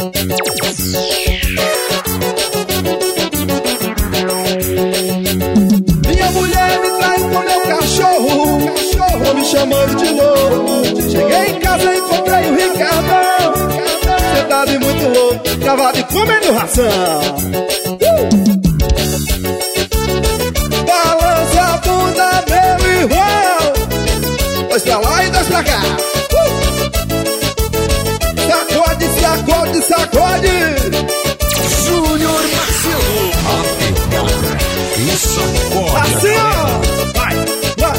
Minha mulher me trai com meu cachorro, tô me chamando de louco. Cheguei em casa e encontrei o Ricardão, sentado e muito louco, travado e comendo ração. Balança a bunda, meu irmão, dois pra lá e dois pra cá. Sacode, sacode, sacode. Júnior Marcelo, a pegada e sacode. Assim, ó, vai, vai,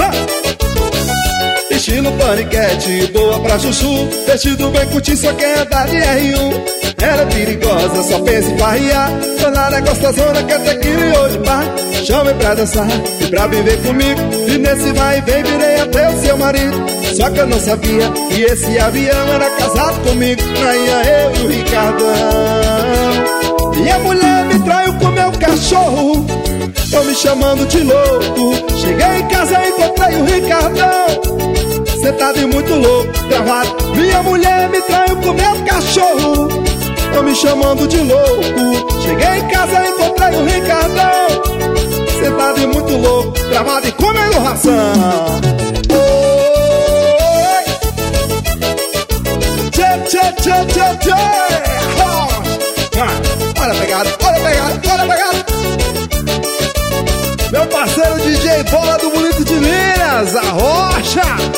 vai. Estilo paniquete, boa pra chuchu, vestido bem curtinho, só quer andar de R1. Ela é perigosa, só pensa em farriar, danada gostosona, quer tequila e hoje pá. Chame pra dançar e pra viver comigo, e nesse vai e vem virei até o seu marido. Só que eu não sabia que esse avião era casado comigo, traía eu e o Ricardão. Minha mulher me traiu com meu cachorro, tô me chamando de louco. Cheguei em casa e encontrei o Ricardão, sentado e muito louco, travado. Minha mulher me traiu com meu cachorro, tô me chamando de louco. Cheguei em casa e encontrei o Ricardão, sentado e muito louco, travado e comendo ração. Oi! Tchê, tchê, tchê, tchê, tchê! Olha a pegada, olha a pegada, olha a pegada. Meu parceiro DJ Bola do Bonito de Minas, a Rocha.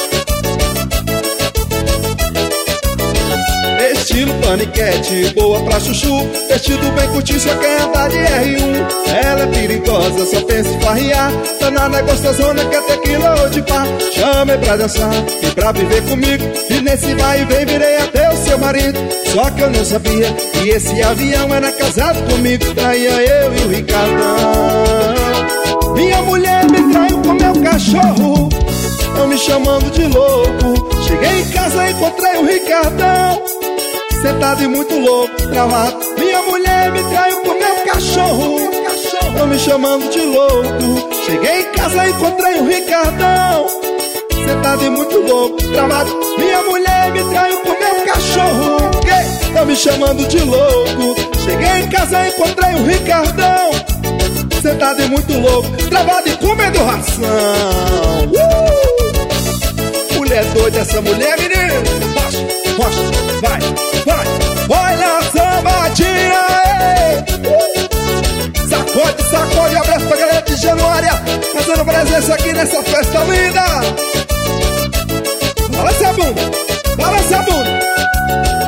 Estilo paniquete, boa pra chuchu, vestido bem curtinho, só quer andar de R1. Ela é perigosa, só pensa em farriar, danada gostosona, quer tequila ou de pá. Chame pra dançar e pra viver comigo, e nesse vai e vem virei até o seu marido. Só que eu não sabia que esse avião era casado comigo, traía eu e o Ricardão. Minha mulher me traiu com meu cachorro, tão me chamando de louco. Cheguei em casa e encontrei o Ricardão, sentado e muito louco, travado. Minha mulher me traiu com meu cachorro, tão me chamando de louco. Cheguei em casa e encontrei o Ricardão, sentado e muito louco, travado. Minha mulher me traiu com meu cachorro, tão me chamando de louco. Cheguei em casa e encontrei o Ricardão, sentado e muito louco, travado e comendo ração. Mulher doida essa mulher, menino. Rocha, rocha, vai, vai, vai na sambadinha, sacode, sacode, abraço pra galera de Januária, fazendo presença aqui nessa festa linda. Balança a bunda, balança a bunda.